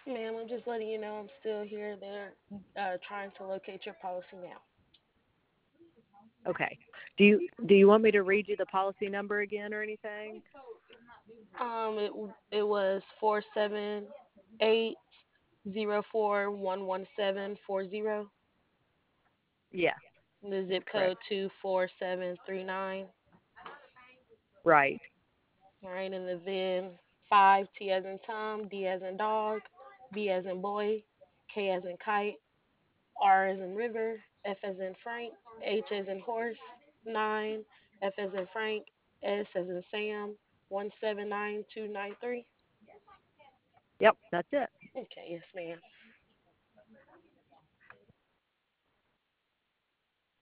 Ma'am, I'm just letting you know I'm still here. They're trying to locate your policy now. Okay. Do you want me to read you the policy number again or anything? It was 478 0411740. Yes, The that's zip correct. code 24739. Right. All right, and the VIN 5 T as in Tom, D as in dog, B as in boy, K as in kite, R as in river, F as in Frank, H as in horse, 9, F as in Frank, S as in Sam, 179293. Yep, that's it. Okay, yes, ma'am.